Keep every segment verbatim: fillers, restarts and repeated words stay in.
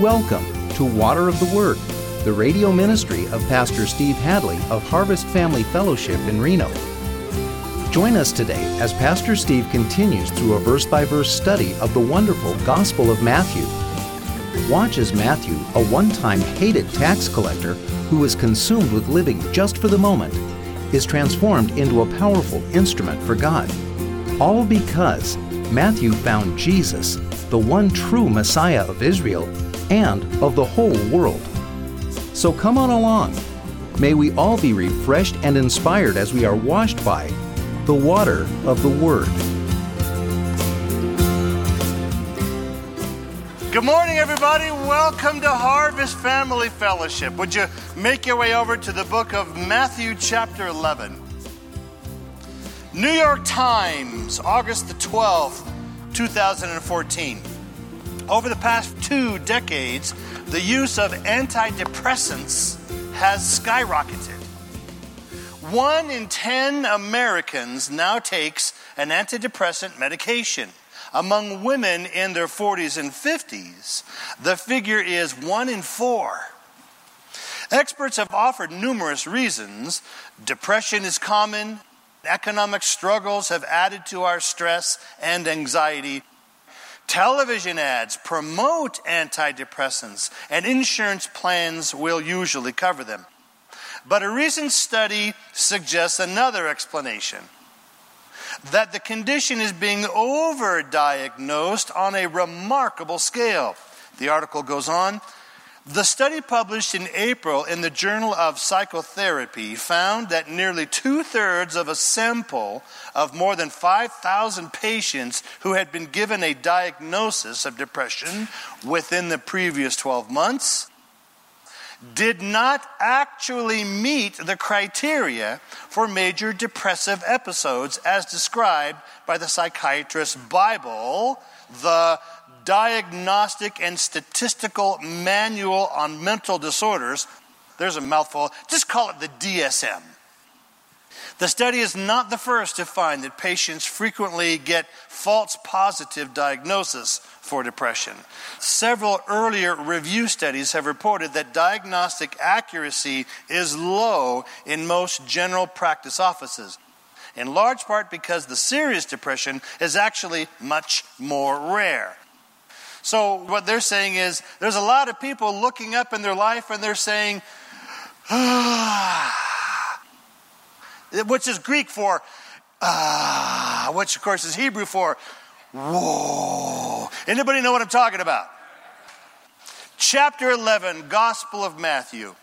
Welcome to Water of the Word, the radio ministry of Pastor Steve Hadley of Harvest Family Fellowship in Reno. Join us today as Pastor Steve continues through a verse-by-verse study of the wonderful Gospel of Matthew. Watch as Matthew, a one-time hated tax collector who was consumed with living just for the moment, is transformed into a powerful instrument for God. All because Matthew found Jesus, the one true Messiah of Israel and of the whole world. So come on along. May we all be refreshed and inspired as we are washed by the water of the Word. Good morning, everybody. Welcome to Harvest Family Fellowship. Would you make your way over to the book of Matthew, chapter eleven? New York Times, August the twelfth, two thousand fourteen. Over the past two decades, the use of antidepressants has skyrocketed. One in ten Americans now takes an antidepressant medication. Among women in their forties and fifties, the figure is one in four. Experts have offered numerous reasons. Depression is common. Economic struggles have added to our stress and anxiety. Television ads promote antidepressants, and insurance plans will usually cover them. But a recent study suggests another explanation, that the condition is being overdiagnosed on a remarkable scale. The article goes on. The study published in April in the Journal of Psychotherapy found that nearly two-thirds of a sample of more than five thousand patients who had been given a diagnosis of depression within the previous twelve months did not actually meet the criteria for major depressive episodes as described by the Psychiatrist's Bible, the Diagnostic and Statistical Manual on Mental Disorders. There's a mouthful. Just call it the D S M. The study is not the first to find that patients frequently get false positive diagnosis for depression. Several earlier review studies have reported that diagnostic accuracy is low in most general practice offices, in large part because the serious depression is actually much more rare. So what they're saying is there's a lot of people looking up in their life and they're saying, ah, which is Greek for ah, which of course is Hebrew for whoa. Anybody know what I'm talking about? Chapter eleven, Gospel of Matthew.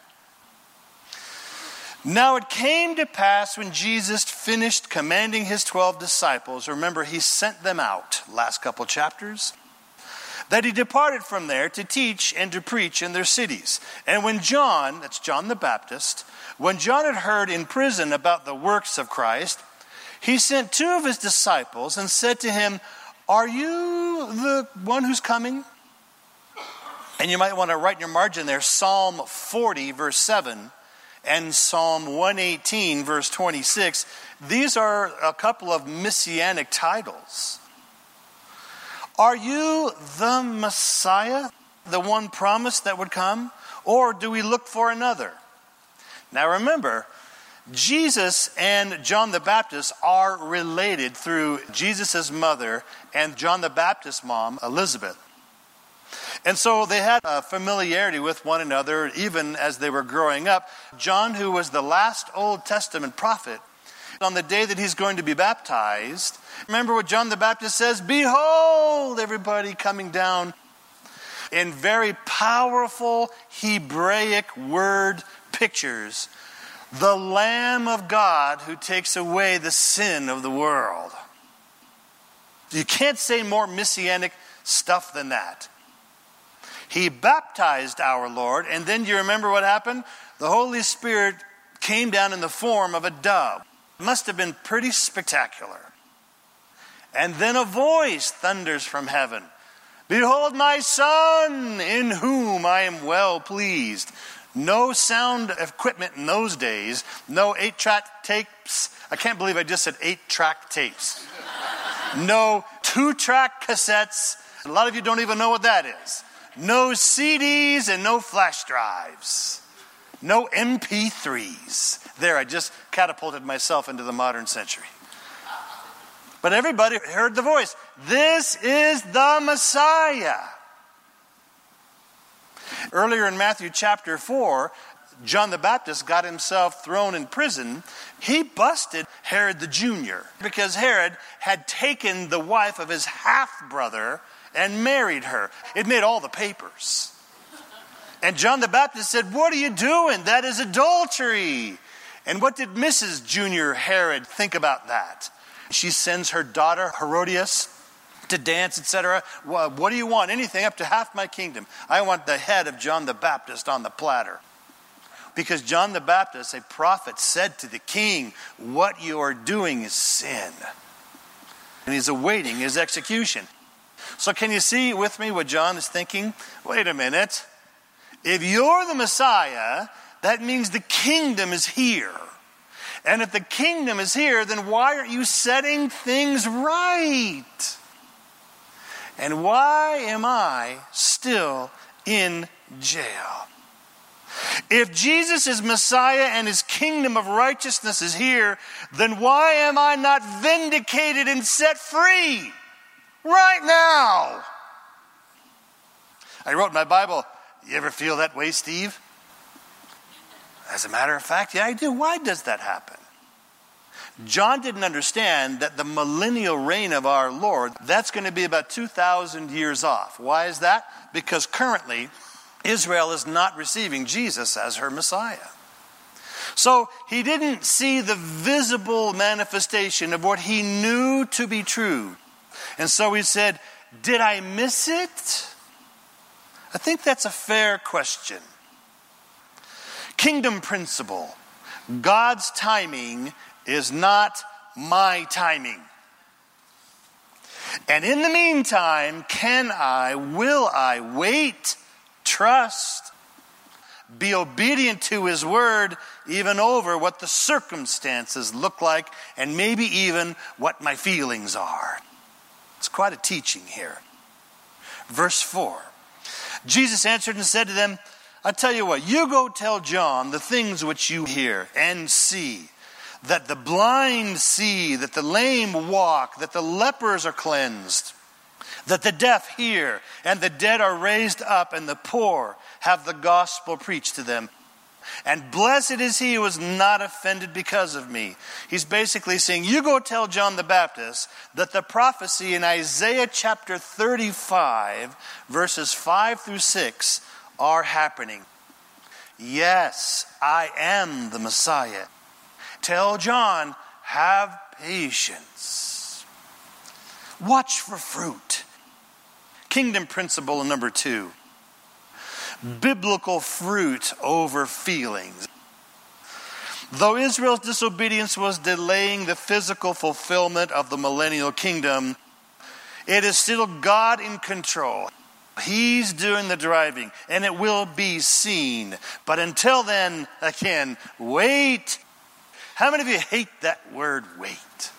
Now it came to pass when Jesus finished commanding his twelve disciples, remember he sent them out last couple chapters, that he departed from there to teach and to preach in their cities. And when John, that's John the Baptist, when John had heard in prison about the works of Christ, he sent two of his disciples and said to him, "Are you the one who's coming?" And you might want to write in your margin there, Psalm forty, verse seven, and Psalm one eighteen, verse twenty-six. These are a couple of messianic titles. Are you the Messiah, the one promised that would come? Or do we look for another? Now remember, Jesus and John the Baptist are related through Jesus' mother and John the Baptist's mom, Elizabeth. And so they had a familiarity with one another even as they were growing up. John, who was the last Old Testament prophet, on the day that he's going to be baptized, remember what John the Baptist says? Behold, everybody coming down, in very powerful Hebraic word pictures, the Lamb of God who takes away the sin of the world. You can't say more messianic stuff than that. He baptized our Lord, and then you remember what happened? The Holy Spirit came down in the form of a dove. It must have been pretty spectacular. And then a voice thunders from heaven. Behold my Son, in whom I am well pleased. No sound equipment in those days. No eight-track tapes. I can't believe I just said eight-track tapes. No two-track cassettes. A lot of you don't even know what that is. no C Ds and no flash drives. No M P threes. There, I just catapulted myself into the modern century. But everybody heard the voice. This is the Messiah. Earlier in Matthew chapter four, John the Baptist got himself thrown in prison. He busted Herod the Junior because Herod had taken the wife of his half-brother and married her. It made all the papers. And John the Baptist said, "What are you doing? That is adultery." And what did Missus Junior Herod think about that? She sends her daughter Herodias to dance, et cetera. Well, what do you want? Anything up to half my kingdom. I want the head of John the Baptist on the platter. Because John the Baptist, a prophet, said to the king, "What you are doing is sin." And he's awaiting his execution. So can you see with me what John is thinking? Wait a minute. If you're the Messiah, that means the kingdom is here. And if the kingdom is here, then why aren't you setting things right? And why am I still in jail? If Jesus is Messiah and his kingdom of righteousness is here, then why am I not vindicated and set free right now? I wrote in my Bible, you ever feel that way, Steve? As a matter of fact, yeah, I do. Why does that happen? John didn't understand that the millennial reign of our Lord, that's going to be about two thousand years off. Why is that? Because currently, Israel is not receiving Jesus as her Messiah. So he didn't see the visible manifestation of what he knew to be true. And so he said, did I miss it? I think that's a fair question. Kingdom principle. God's timing is not my timing. And in the meantime, can I, will I wait, trust, be obedient to his word, even over what the circumstances look like, and maybe even what my feelings are. It's quite a teaching here. Verse four. Jesus answered and said to them, I tell you what, you go tell John the things which you hear and see, that the blind see, that the lame walk, that the lepers are cleansed, that the deaf hear, and the dead are raised up, and the poor have the gospel preached to them. And blessed is he who is not offended because of me. He's basically saying, you go tell John the Baptist that the prophecy in Isaiah chapter thirty-five, verses five through six, are happening. Yes, I am the Messiah. Tell John, have patience. Watch for fruit. Kingdom principle number two. Biblical fruit over feelings. Though Israel's disobedience was delaying the physical fulfillment of the millennial kingdom, it is still God in control. He's doing the driving, and it will be seen. But until then, again, wait. How many of you hate that word, wait?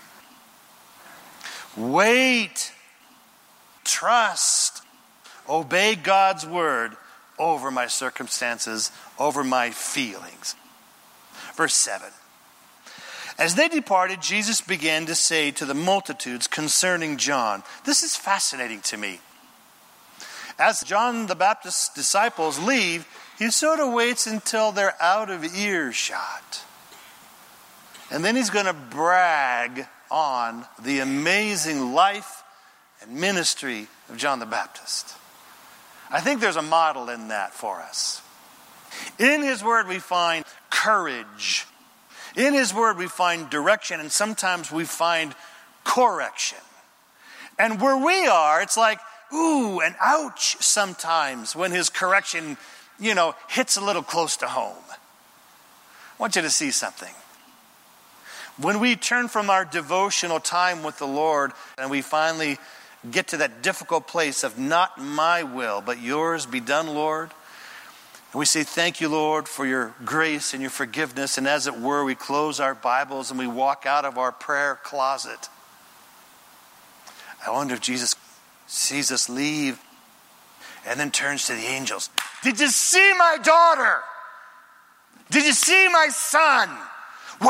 Wait. Trust. Obey God's word over my circumstances, over my feelings. Verse seven. As they departed, Jesus began to say to the multitudes concerning John. This is fascinating to me. As John the Baptist's disciples leave, he sort of waits until they're out of earshot. And then he's going to brag on the amazing life and ministry of John the Baptist. I think there's a model in that for us. In his word we find courage. In his word we find direction, and sometimes we find correction. And where we are, it's like, ooh, and ouch sometimes when his correction, you know, hits a little close to home. I want you to see something. When we turn from our devotional time with the Lord and we finally get to that difficult place of not my will, but yours be done, Lord. And we say, thank you, Lord, for your grace and your forgiveness. And as it were, we close our Bibles and we walk out of our prayer closet. I wonder if Jesus sees us leave and then turns to the angels. Did you see my daughter? Did you see my son? Woo!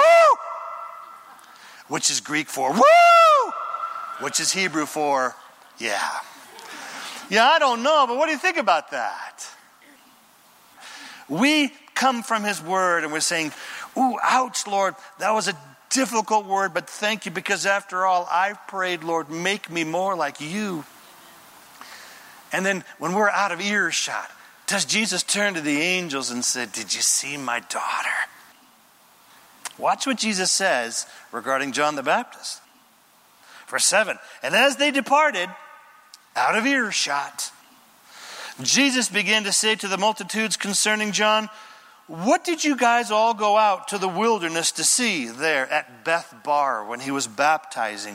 Which is Greek for woo! Which is Hebrew for yeah. Yeah, I don't know, but what do you think about that? We come from his word and we're saying, ooh, ouch, Lord, that was a difficult word, but thank you, because after all, I prayed, Lord, make me more like you. And then when we're out of earshot, does Jesus turn to the angels and say, did you see my daughter? Watch what Jesus says regarding John the Baptist. Verse seven, and as they departed out of earshot, Jesus began to say to the multitudes concerning John, what did you guys all go out to the wilderness to see there at Beth Bar when he was baptizing?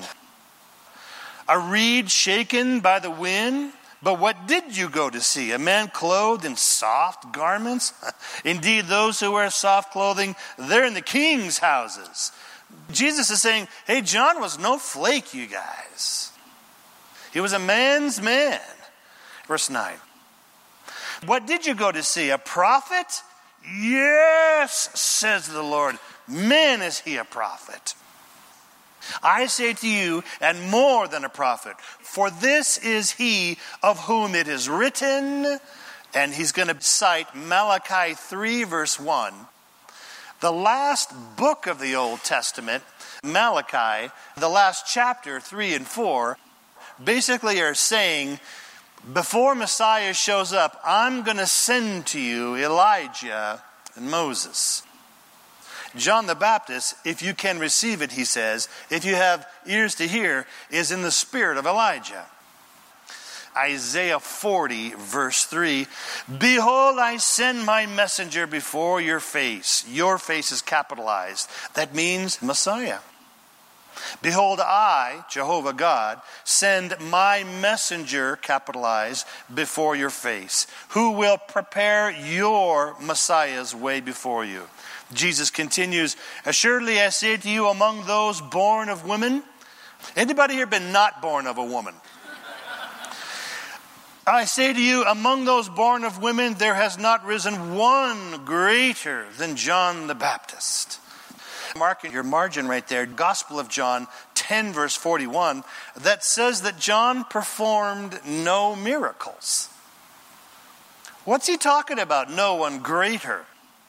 A reed shaken by the wind? But what did you go to see? A man clothed in soft garments? Indeed, those who wear soft clothing, they're in the king's houses. Jesus is saying, hey, John was no flake, you guys. He was a man's man. Verse nine. What did you go to see? A prophet? Yes, says the Lord. Man, is he a prophet. I say to you, and more than a prophet, for this is he of whom it is written, and he's going to cite Malachi three, verse one. The last book of the Old Testament, Malachi, the last chapter, three and four, basically are saying, before Messiah shows up, I'm going to send to you Elijah and Moses. John the Baptist, if you can receive it, he says, if you have ears to hear, is in the spirit of Elijah. Isaiah forty, verse three, behold, I send my messenger before your face. Your face is capitalized. That means Messiah. Behold, I, Jehovah God, send my messenger, capitalized, before your face, who will prepare your Messiah's way before you. Jesus continues, assuredly I say to you, among those born of women, anybody here been not born of a woman? I say to you, among those born of women, there has not risen one greater than John the Baptist. Mark in your margin right there, Gospel of John ten, verse forty-one, that says that John performed no miracles. What's he talking about? No one greater.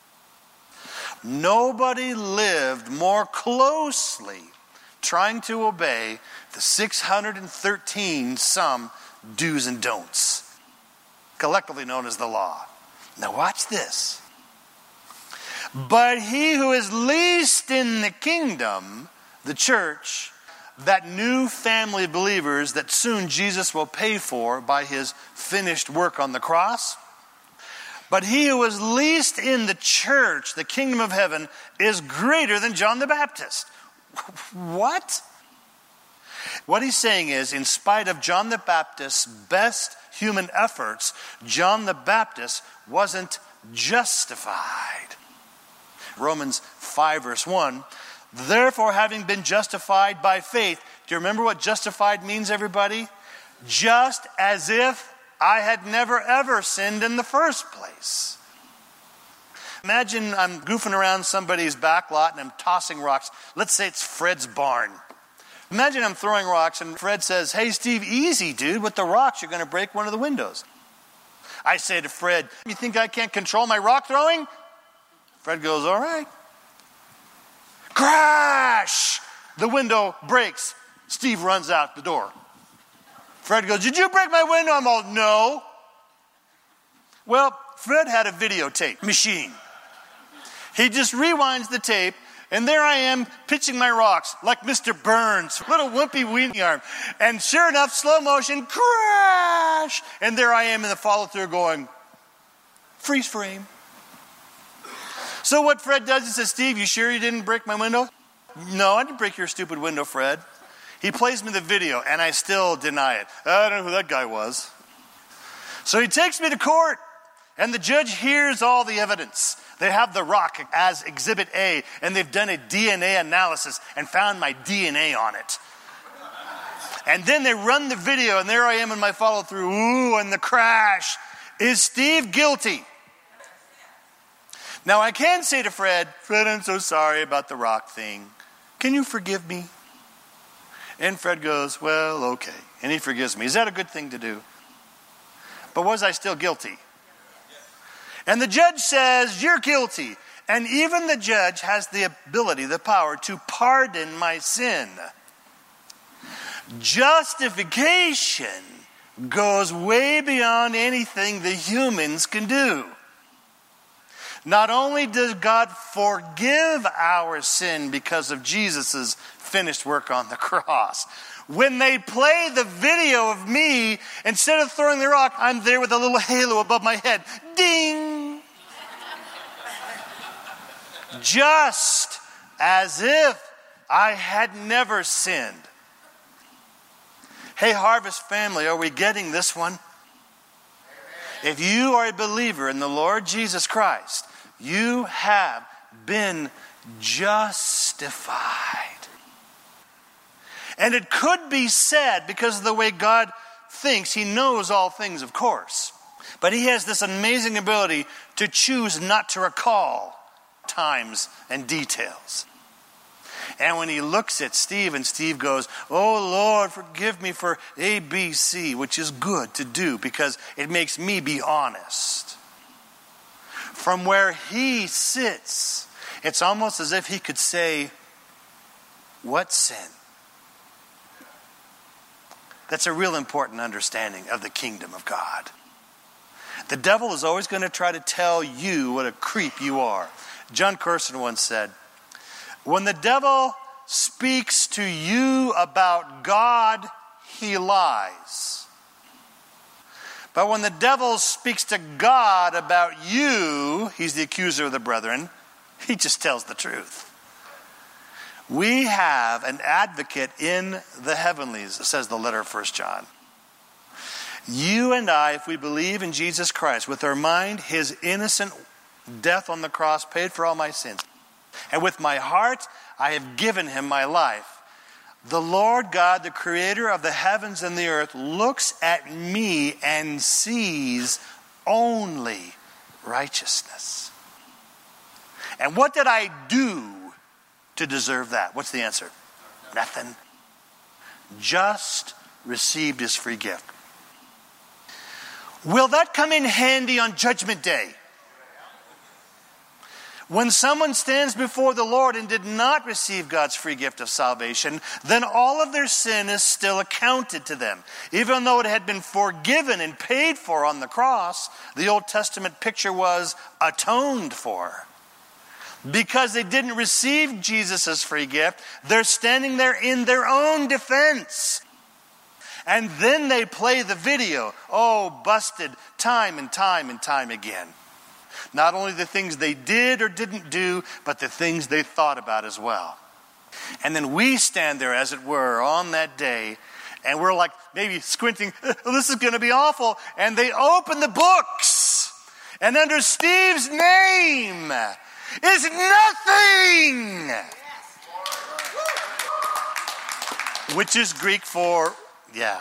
Nobody lived more closely trying to obey the six hundred thirteen some do's and don'ts, collectively known as the law. Now watch this. But he who is least in the kingdom, the church, that new family of believers that soon Jesus will pay for by his finished work on the cross, but he who is least in the church, the kingdom of heaven, is greater than John the Baptist. What? What he's saying is, in spite of John the Baptist's best human efforts, John the Baptist wasn't justified. Romans five, verse one, therefore having been justified by faith. Do you remember what justified means, everybody? Just as if I had never ever sinned in the first place. Imagine I'm goofing around somebody's back lot and I'm tossing rocks. Let's say it's Fred's barn. Imagine I'm throwing rocks and Fred says, hey Steve, easy dude, with the rocks you're going to break one of the windows. I say to Fred, you think I can't control my rock throwing? Fred goes, all right. Crash! The window breaks. Steve runs out the door. Fred goes, did you break my window? I'm all, no. Well, Fred had a videotape machine. He just rewinds the tape, and there I am pitching my rocks like Mister Burns, little wimpy weenie arm. And sure enough, slow motion, crash! And there I am in the follow-through going, freeze frame. So what Fred does, he says, Steve, you sure you didn't break my window? No, I didn't break your stupid window, Fred. He plays me the video, and I still deny it. I don't know who that guy was. So he takes me to court, and the judge hears all the evidence. They have the rock as Exhibit A, and they've done a D N A analysis and found my D N A on it. And then they run the video, and there I am in my follow-through. Ooh, and the crash. Is Steve guilty? Now, I can say to Fred, Fred, I'm so sorry about the rock thing. Can you forgive me? And Fred goes, well, okay. And he forgives me. Is that a good thing to do? But was I still guilty? And the judge says, you're guilty. And even the judge has the ability, the power to pardon my sin. Justification goes way beyond anything the humans can do. Not only does God forgive our sin because of Jesus' finished work on the cross. When they play the video of me, instead of throwing the rock, I'm there with a little halo above my head. Ding! Just as if I had never sinned. Hey, Harvest family, are we getting this one? If you are a believer in the Lord Jesus Christ, you have been justified. And it could be said, because of the way God thinks, he knows all things, of course. But he has this amazing ability to choose not to recall times and details. And when he looks at Steve, and Steve goes, oh Lord, forgive me for A, B, C, which is good to do because it makes me be honest. From where he sits, it's almost as if he could say, what sin? That's a real important understanding of the kingdom of God. The devil is always going to try to tell you what a creep you are. John Carson once said, when the devil speaks to you about God, he lies. But when the devil speaks to God about you, he's the accuser of the brethren, he just tells the truth. We have an advocate in the heavenlies, says the letter of First John. You and I, if we believe in Jesus Christ, with our mind, his innocent death on the cross paid for all my sins, and with my heart, I have given him my life. The Lord God, the creator of the heavens and the earth, looks at me and sees only righteousness. And what did I do to deserve that? What's the answer? Nothing. Just received his free gift. Will that come in handy on Judgment Day? When someone stands before the Lord and did not receive God's free gift of salvation, then all of their sin is still accounted to them. Even though it had been forgiven and paid for on the cross, the Old Testament picture was atoned for. Because they didn't receive Jesus' free gift, they're standing there in their own defense. And then they play the video. Oh, busted time and time and time again. Not only the things they did or didn't do, but the things they thought about as well. And then we stand there, as it were, on that day, and we're like maybe squinting, oh, this is going to be awful. And they open the books, and under Steve's name is nothing. Which is Greek for, yeah.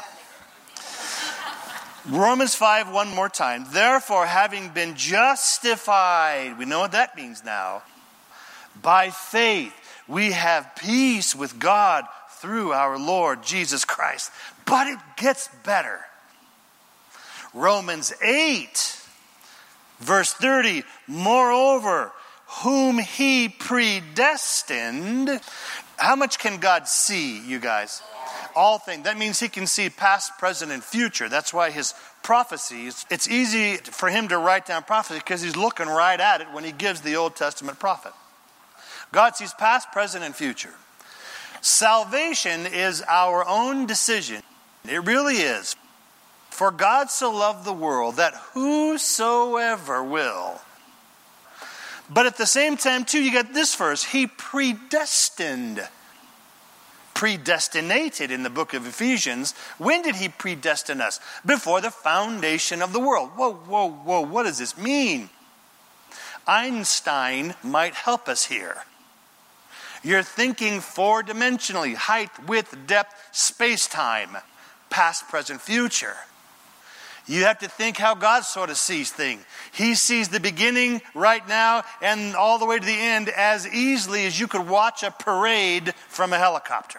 Romans five, one more time. Therefore, having been justified, we know what that means now. By faith, we have peace with God through our Lord Jesus Christ. But it gets better. Romans eight, verse thirty. Moreover, whom he predestined. How much can God see, you guys? All things. That means he can see past, present, and future. That's why his prophecies, it's easy for him to write down prophecy because he's looking right at it when he gives the Old Testament prophet. God sees past, present, and future. Salvation is our own decision. It really is. For God so loved the world that whosoever will. But at the same time, too, you got this verse. He predestined. Predestinated in the book of Ephesians. When did he predestine us? Before the foundation of the world. Whoa, whoa, whoa. What does this mean? Einstein might help us here. You're thinking four-dimensionally, height, width, depth, space-time, past, present, future. You have to think how God sort of sees things. He sees the beginning right now and all the way to the end as easily as you could watch a parade from a helicopter.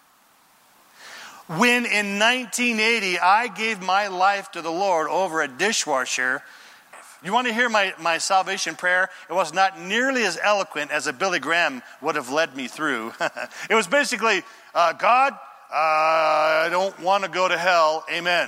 When in nineteen eighty I gave my life to the Lord over a dishwasher, you want to hear my, my salvation prayer? It was not nearly as eloquent as a Billy Graham would have led me through. It was basically, uh, God, uh, I don't want to go to hell. Amen.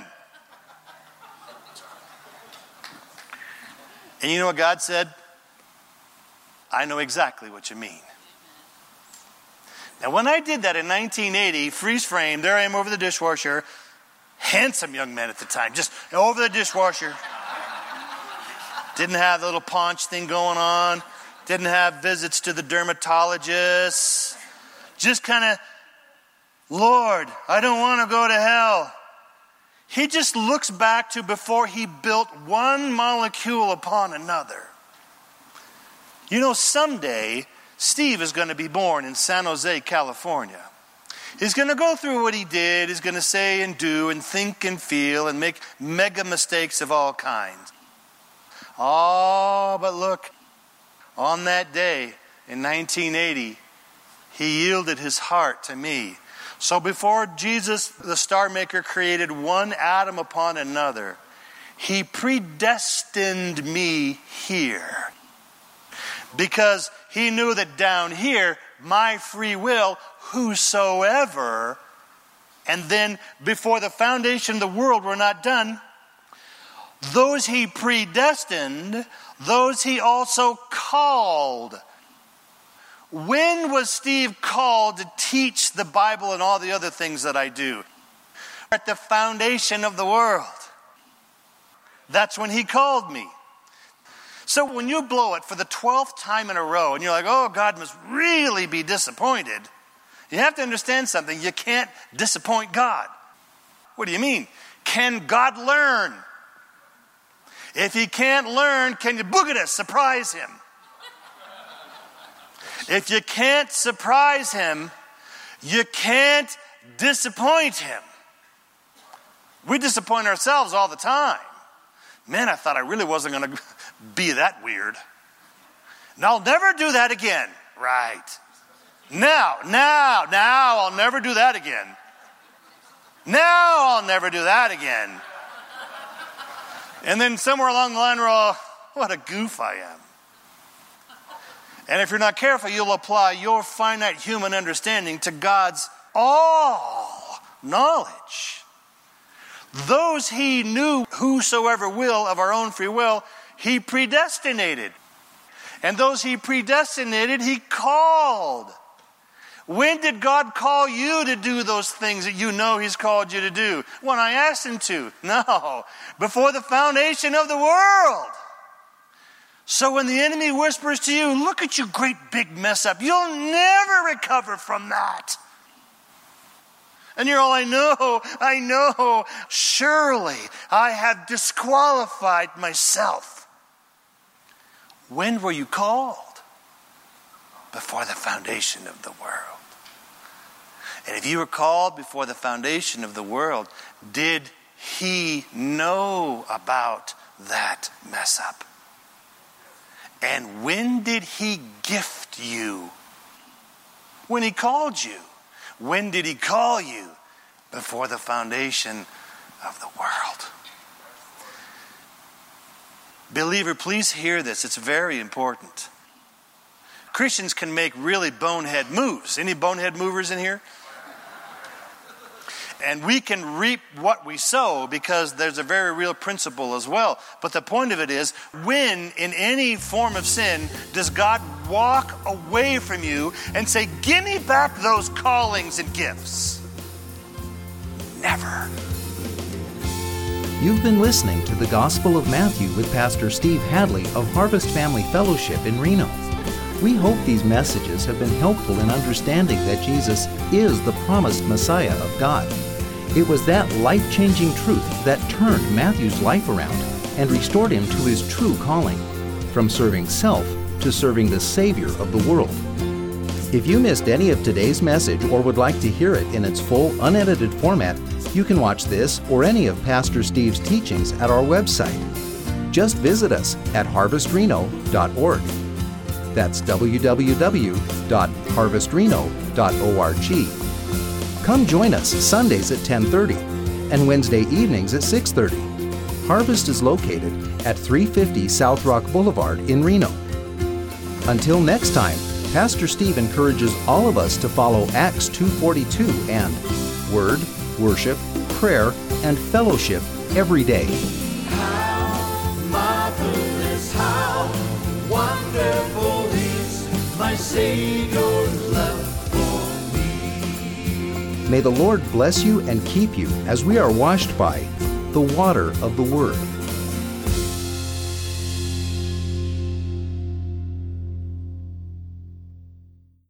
And you know what God said? I know exactly what you mean. Now, when I did that in nineteen eighty, freeze frame, there I am over the dishwasher. Handsome young man at the time, just over the dishwasher. Didn't have the little paunch thing going on. Didn't have visits to the dermatologist. Just kind of, Lord, I don't want to go to hell. He just looks back to before he built one molecule upon another. You know, someday, Steve is going to be born in San Jose, California. He's going to go through what he did. He's going to say and do and think and feel and make mega mistakes of all kinds. Oh, but look, on that day in nineteen eighty, he yielded his heart to me. So before Jesus, the Star Maker, created one atom upon another, he predestined me here. Because he knew that down here, my free will, whosoever, and then before the foundation of the world were not done, those he predestined, those he also called. When was Steve called to teach the Bible and all the other things that I do? At the foundation of the world. That's when he called me. So when you blow it for the twelfth time in a row and you're like, oh, God must really be disappointed, you have to understand something. You can't disappoint God. What do you mean? Can God learn? If he can't learn, can you boogadus, surprise him? If you can't surprise him, you can't disappoint him. We disappoint ourselves all the time. Man, I thought I really wasn't going to be that weird. And I'll never do that again. Right. Now, now, now I'll never do that again. Now I'll never do that again. And then somewhere along the line we're all, what a goof I am. And if you're not careful, you'll apply your finite human understanding to God's all knowledge. Those he knew, whosoever will, of our own free will, he predestinated. And those he predestinated, he called. When did God call you to do those things that you know he's called you to do? When I asked him to. No. Before the foundation of the world. So when the enemy whispers to you, look at you, great big mess up, you'll never recover from that. And you're all, I know, I know, surely I have disqualified myself. When were you called? Before the foundation of the world. And if you were called before the foundation of the world, did he know about that mess up? And when did he gift you? When he called you. When did he call you? Before the foundation of the world. Believer, please hear this. It's very important. Christians can make really bonehead moves. Any bonehead movers in here? And we can reap what we sow because there's a very real principle as well. But the point of it is, when in any form of sin does God walk away from you and say, give me back those callings and gifts? Never. You've been listening to the Gospel of Matthew with Pastor Steve Hadley of Harvest Family Fellowship in Reno. We hope these messages have been helpful in understanding that Jesus is the promised Messiah of God. It was that life-changing truth that turned Matthew's life around and restored him to his true calling, from serving self to serving the Savior of the world. If you missed any of today's message or would like to hear it in its full, unedited format, you can watch this or any of Pastor Steve's teachings at our website. Just visit us at harvest reno dot org. That's w w w dot harvest reno dot org. Come join us Sundays at ten thirty and Wednesday evenings at six thirty. Harvest is located at three fifty South Rock Boulevard in Reno. Until next time, Pastor Steve encourages all of us to follow Acts two forty-two and Word, Worship, Prayer, and Fellowship every day. How marvelous, how wonderful is my Savior's love for me. May the Lord bless you and keep you as we are washed by the water of the Word.